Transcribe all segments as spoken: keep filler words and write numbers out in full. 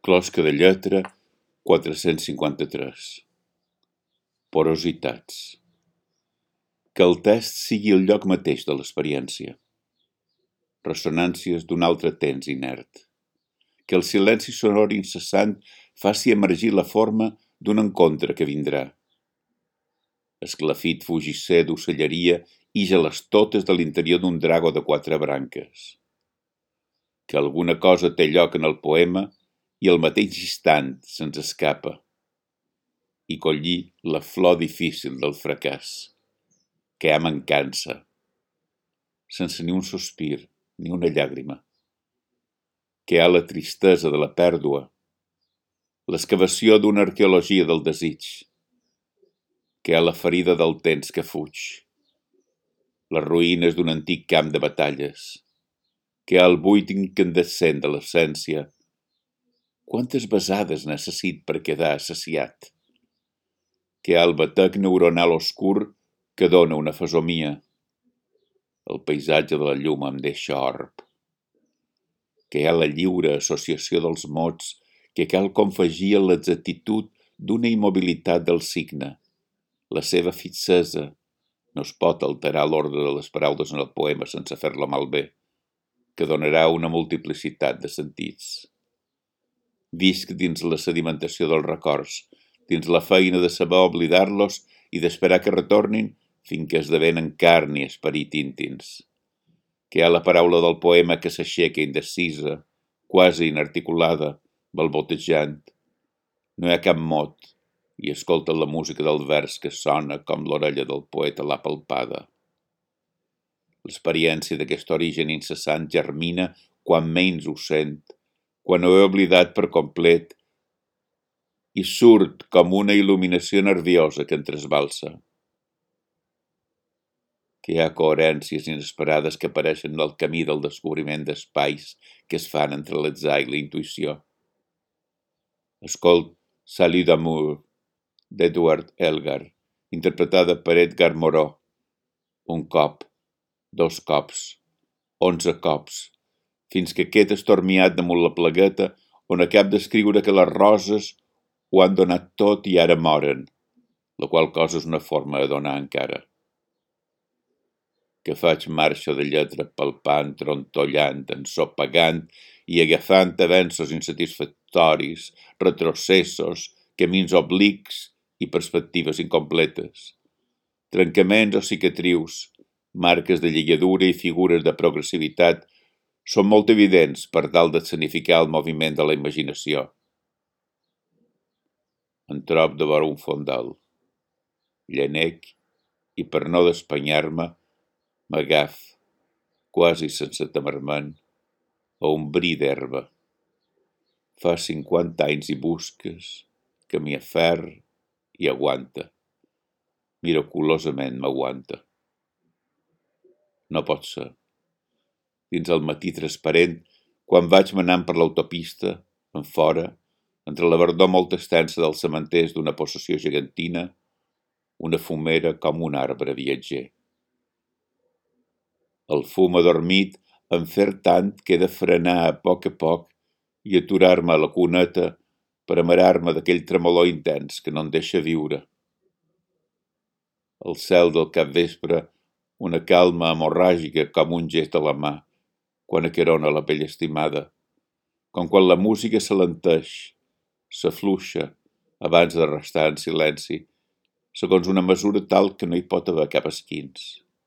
Closca de lletra quatre-cents cinquanta-tres. Porositats. Que el test sigui el lloc mateix de l'experiència. Ressonàncies d'un altre temps inert. Que el silenci sonor incessant faci emergir la forma d'un encontre que vindrà. Esclafit fugisser d'ocelleria ix a les totes de l'interior d'un drago de quatre branques. Que alguna cosa té lloc en el poema i al mateix instant se'ns escapa. I collir la flor difícil del fracàs, que hi ha mancança, sense ni un sospir, ni una llàgrima. Que hi ha la tristesa de la pèrdua, l'excavació d'una arqueologia del desig. Que hi ha la ferida del temps que fuig, les ruïnes d'un antic camp de batalles. Que hi ha el buit incandescent de l'essència. Quantes besades necessit per quedar assaciat? Que hi ha el batec neuronal oscur que dona una fesomia. El paisatge de la llum em deixa orb. Que hi ha la lliure associació dels mots que cal confegir a l'exactitud d'una immobilitat del signe. La seva fixesa no es pot alterar l'ordre de les paraules en el poema sense fer-la malbé, que donarà una multiplicitat de sentits. Visc dins la sedimentació dels records, dins la feina de saber oblidar-los i d'esperar que retornin fins que esdevenen carn i esperit íntims. Que hi ha la paraula del poema que s'aixeca indecisa, quasi inarticulada, balbotejant. No hi ha cap mot i escolta la música del vers que sona com l'orella del poeta l'ha palpada. L'experiència d'aquest origen incessant germina quan menys ho sent, quan ho he oblidat per complet, i surt com una il·luminació nerviosa que em trasbalsa. Que hi ha coherències inesperades que apareixen en el camí del descobriment d'espais que es fan entre l'atzar i la intuïció. Escolt Salut d'amour, d'Edward Elgar, interpretada per Edgar Moreau. Un cop, dos cops, onze cops, fins que queda estormiat damunt la plagueta on acab d'escriure que les roses ho han donat tot i ara moren, la qual cosa és una forma de donar encara. Que faig marxa de lletra palpant, trontollant, ensopegant i agafant avenços insatisfactoris, retrocessos, camins oblics i perspectives incompletes, trencaments o cicatrius, marques de lligadura i figures de progressivitat són molt evidents per tal d'escenificar el moviment de la imaginació. Em trob de vora un fondal, llenec, i per no despanyar-me, m'agaf, quasi sense temerment, a un bri d'herba. Fa cinquanta anys hi busques, que m'hi aferr i aguanta. Miraculosament m'aguanta. No pot ser. Dins el matí transparent, quan vaig manant per l'autopista, en fora, entre la verdor molt extensa dels cementers d'una possessió gegantina, una fumera com un arbre viatger. El fum adormit en fer tant que he de frenar a poc a poc i aturar-me a la cuneta per amarar-me d'aquell tremolor intens que no em deixa viure. El cel del capvespre, una calma hemorràgica com un gest de la mà, quan acarona la pell estimada, com quan la música s'alenteix, s'afluixa abans de restar en silenci, segons una mesura tal que no hi pot haver cap esquins.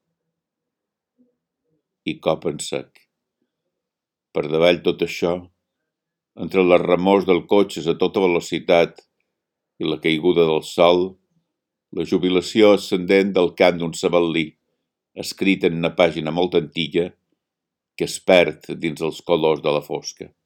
I cop en sec. Per davall tot això, entre les remors dels cotxes a tota velocitat i la caiguda del sol, la jubilació ascendent del cant d'un sabel·lí, escrit en una pàgina molt antiga, que es perd dins els colors de la fosca.